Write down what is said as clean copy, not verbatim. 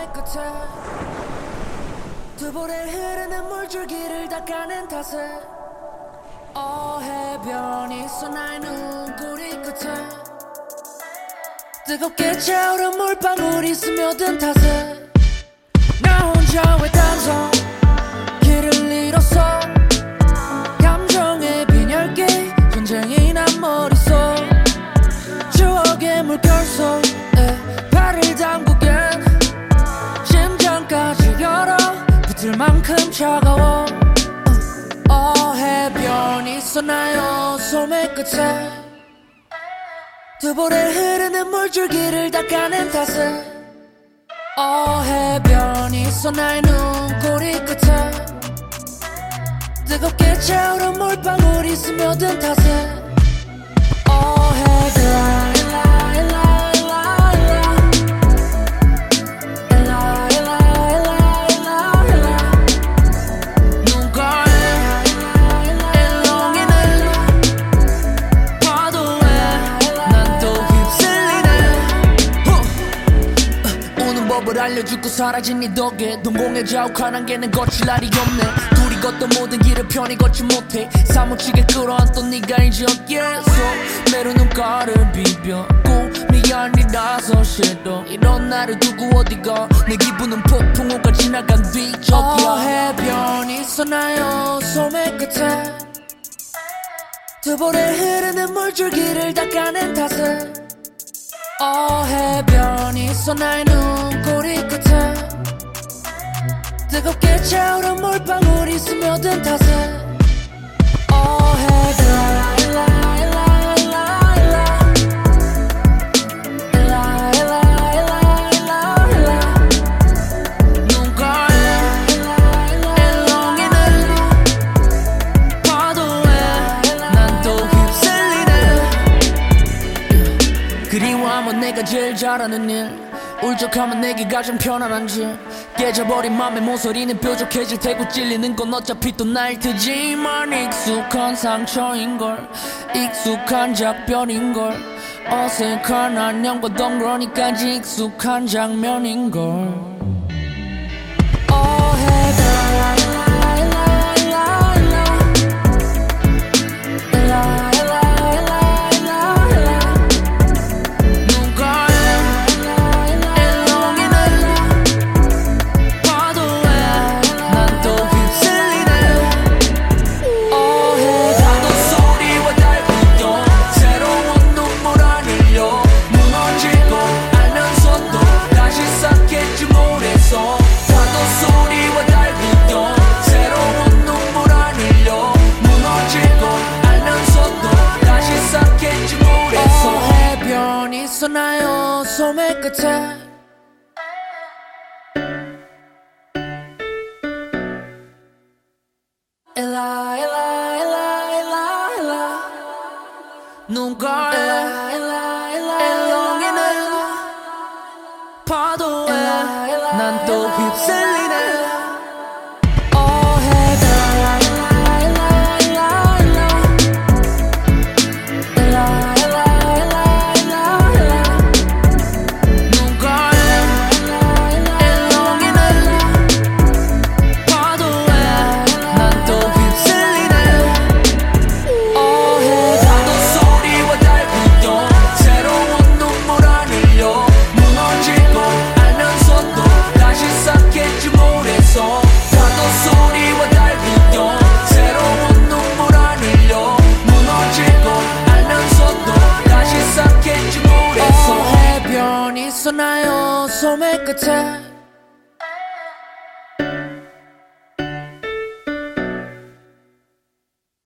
끝에 두 볼에 흐르는 물줄기를 닦아낸 탓에 해변이 있어 나의 눈꼬리 끝에 뜨겁게 차오른 물방울이 스며든 탓에 나 혼자 외딴섬 길을 잃었어 감정의 빈혈기 전쟁이 난 머릿속 추억의 물결 속에 발을 담그겐 심장까지 열어 붙을 만큼 차가워 해변이 있어 나의 소매 끝에 두 볼에 흐르는 물줄기를 닦아낸 탓에 해변이 있어 나의 눈꼬리 끝에 뜨겁게 차오른 물방울이 스며든 탓에 알려주고 사라진 네 덕에 동공에 자욱한 안개는 거칠 날이 없네 둘이 걷던 모든 길을 편히 걷지 못해 사무치게 끌어안던 네가 이제 어깨에서 매로 눈가를 비벼 꿈이 아니라서 싫어 이런 나를 두고 어디가 내 기분은 폭풍우가 지나간 뒤 저기야 해변이 있어 나의 소매 끝에 두 볼에 흐르는 물줄기를 닦아낸 탓에 해변이 있어 나의 눈꼬리 끝에 뜨겁게 차오른 물방울이 스며든 탓에 그리워하면 내가 제일 잘하는 일 울적하면 내게 가장 편안한 질 깨져버린 맘의 모서리는 뾰족해질 테고 찔리는 건 어차피 또 날 테지만 익숙한 상처인걸 익숙한 작별인걸 어색한 안녕과 덩그러니까지 익숙한 장면인걸 있어 나의 소매 끝에 일라 일라 일라 일라 일라 눈가에 일렁이는 파도에 난 또 휩쓸리네 있어 나의 소매 끝에